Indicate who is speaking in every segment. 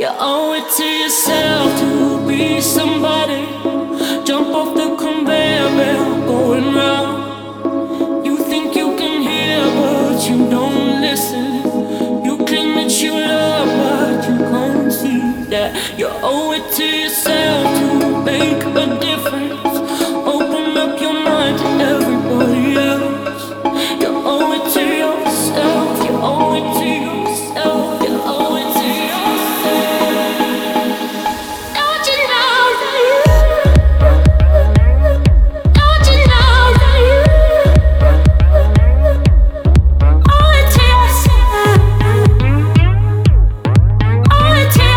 Speaker 1: You owe it to yourself to be somebody. Jump off the conveyor belt going round. You think you can hear, but you don't listen. You claim that you love, but you can't see that. You owe it to yourself to make a difference. Open up your mind to everybody else. You owe it to yourself. You owe it to yourself. You owe it to yourself. Don't you know that you? Don't you know that you? Owe it to yourself. Owe it to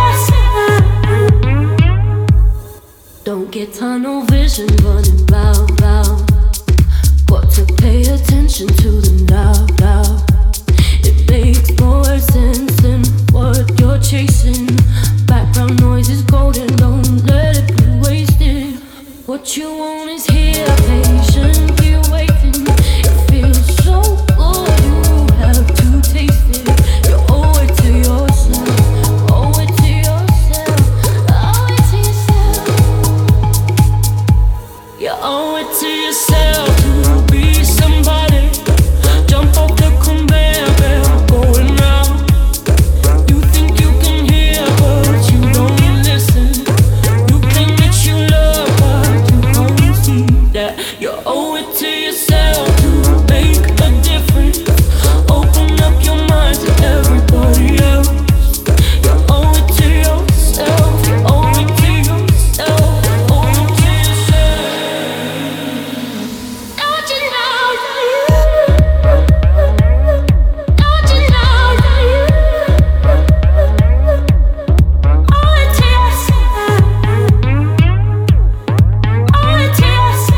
Speaker 1: yourself. Don't get tunnel vision running round, round. Got to pay attention to the now, now. It makes more sense than what you're chasing. Background noise is golden, don't let it be wasted. What you want is here, patiently waiting. It feels so good, you have to taste it. You owe it to yourself, owe it to yourself, owe it to yourself. You owe it to yourself to be somebody. Jump off the conveyor belt going round. You think you can hear, but you don't listen. You claim that you love, but you can't see that. You owe it to yourself to make a difference. Open up your mind to everybody else. You owe it to yourself. You owe it to yourself. You owe it to yourself. Don't you know that you? Don't you know that you? Owe it to yourself. Owe it to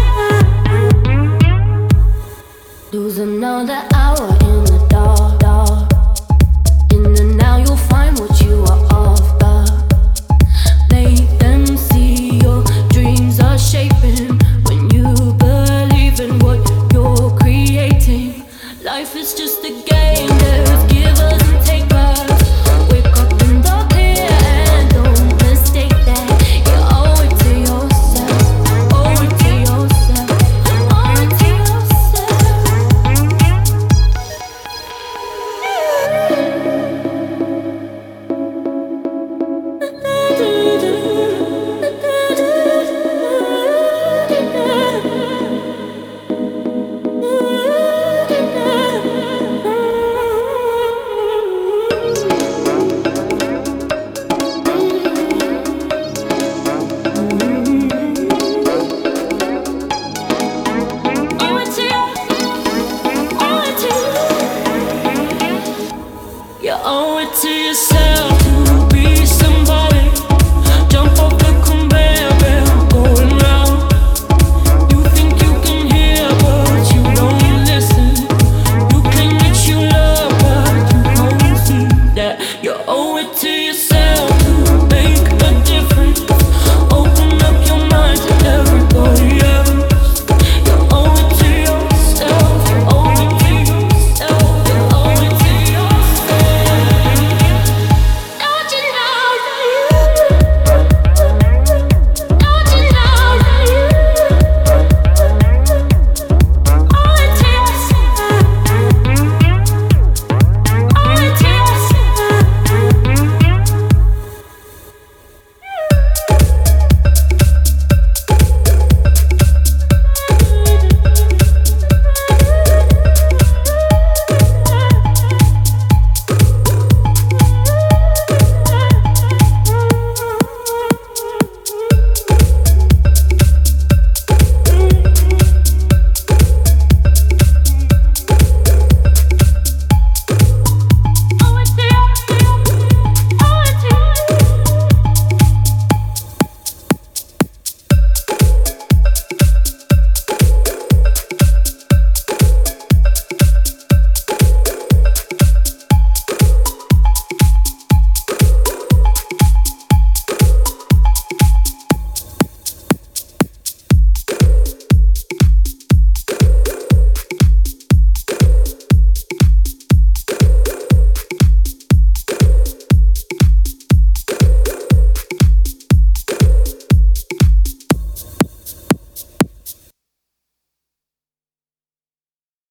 Speaker 1: yourself. Lose another hour in the dark, dark. In the now you'll find what you are after. Make them see your dreams are shaping. When you believe in what you're creating. Life is just a game, there's givers and takers. Wake up in the clear and don't mistake that. You owe it to yourself, owe it to yourself, owe it to You owe it to yourself to be somebody. Jump off the conveyor belt going round. You think you can hear, but you don't listen. You claim that you love, but you can't see that. You owe it to yourself.